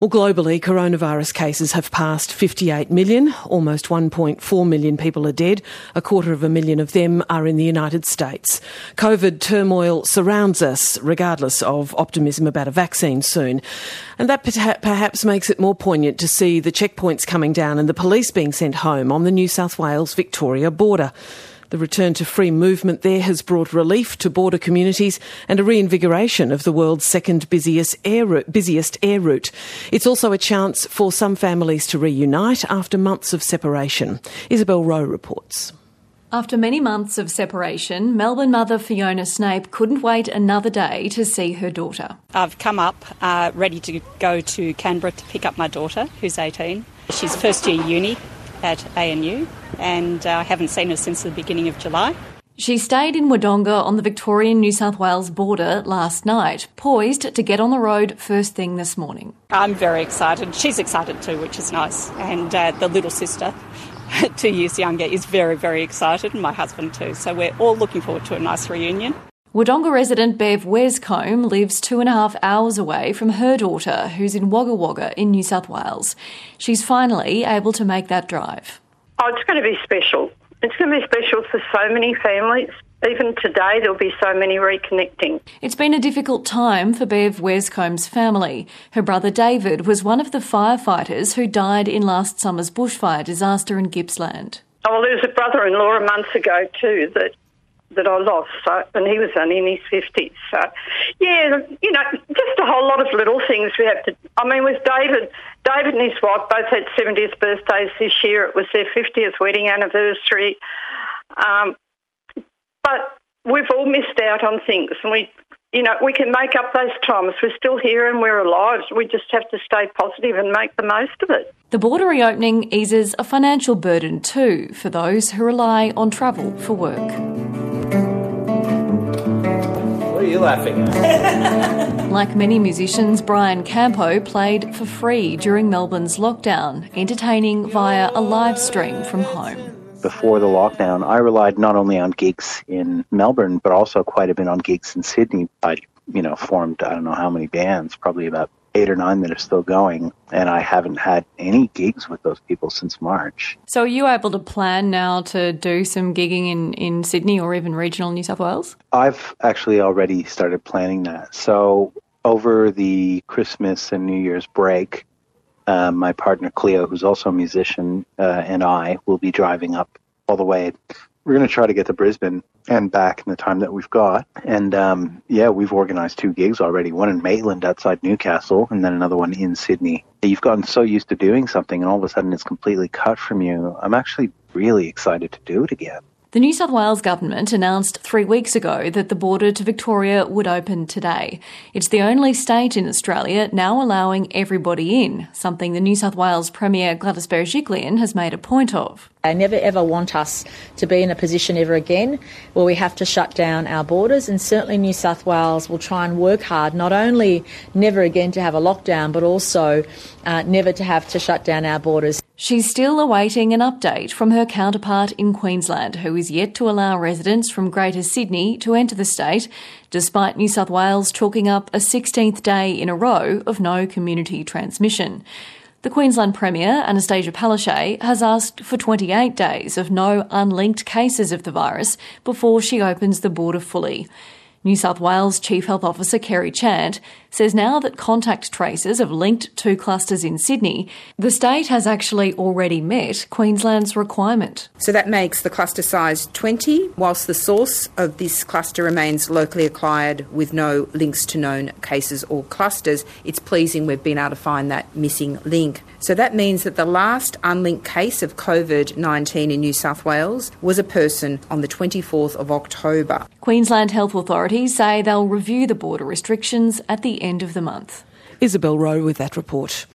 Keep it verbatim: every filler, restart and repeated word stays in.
Well, globally, coronavirus cases have passed fifty-eight million. Almost one point four million people are dead. A quarter of a million of them are in the United States. COVID turmoil surrounds us, regardless of optimism about a vaccine soon. And that perhaps makes it more poignant to see the checkpoints coming down and the police being sent home on the New South Wales-Victoria border. The return to free movement there has brought relief to border communities and a reinvigoration of the world's second busiest air route, busiest air route. It's also a chance for some families to reunite after months of separation. Isabel Rowe reports. After many months of separation, Melbourne mother Fiona Snape couldn't wait another day to see her daughter. I've come up uh, ready to go to Canberra to pick up my daughter, who's eighteen. She's first year uni at A N U, and I uh, haven't seen her since the beginning of July. She stayed in Wodonga on the Victorian-New South Wales border last night, poised to get on the road first thing this morning. I'm very excited. She's excited too, which is nice. And uh, the little sister, two years younger, is very, very excited, and my husband too. So we're all looking forward to a nice reunion. Wodonga resident Bev Wescombe lives two and a half hours away from her daughter, who's in Wagga Wagga in New South Wales. She's finally able to make that drive. Oh, it's going to be special. It's going to be special for so many families. Even today, there'll be so many reconnecting. It's been a difficult time for Bev Wescombe's family. Her brother David was one of the firefighters who died in last summer's bushfire disaster in Gippsland. Oh, well, there was a brother-in-law a month ago too that that I lost, so, and he was only in his fifties. So, yeah, you know, just a whole lot of little things we have to... I mean, with David, David and his wife both had seventieth birthdays this year. It was their fiftieth wedding anniversary. Um, but we've all missed out on things, and we, you know, we can make up those times. We're still here and we're alive. We just have to stay positive and make the most of it. The border reopening eases a financial burden too for those who rely on travel for work. What are you laughing at? Like many musicians, Brian Campo played for free during Melbourne's lockdown, entertaining via a live stream from home. Before the lockdown, I relied not only on gigs in Melbourne, but also quite a bit on gigs in Sydney. I, you know, formed, I don't know how many bands, probably about eight or nine that are still going, and I haven't had any gigs with those people since March. So are you able to plan now to do some gigging in, in Sydney or even regional New South Wales? I've actually already started planning that. So over the Christmas and New Year's break, uh, my partner Cleo, who's also a musician, uh, and I will be driving up all the way. We're going to try to get to Brisbane and back in the time that we've got. And, um, yeah, we've organised two gigs already, one in Maitland outside Newcastle and then another one in Sydney. You've gotten so used to doing something and all of a sudden it's completely cut from you. I'm actually really excited to do it again. The New South Wales government announced three weeks ago that the border to Victoria would open today. It's the only state in Australia now allowing everybody in, something the New South Wales Premier Gladys Berejiklian has made a point of. I never ever want us to be in a position ever again where we have to shut down our borders, and certainly New South Wales will try and work hard not only never again to have a lockdown but also uh, never to have to shut down our borders. She's still awaiting an update from her counterpart in Queensland, who is yet to allow residents from Greater Sydney to enter the state, despite New South Wales chalking up a sixteenth day in a row of no community transmission. The Queensland Premier, Anastasia Palaszczuk, has asked for twenty-eight days of no unlinked cases of the virus before she opens the border fully. New South Wales Chief Health Officer Kerry Chant says now that contact tracers have linked two clusters in Sydney, the state has actually already met Queensland's requirement. So that makes the cluster size twenty, whilst the source of this cluster remains locally acquired with no links to known cases or clusters. It's pleasing we've been able to find that missing link. So that means that the last unlinked case of COVID nineteen in New South Wales was a person on the twenty-fourth of October. Queensland health authorities say they'll review the border restrictions at the end of the month. Isabel Rowe with that report.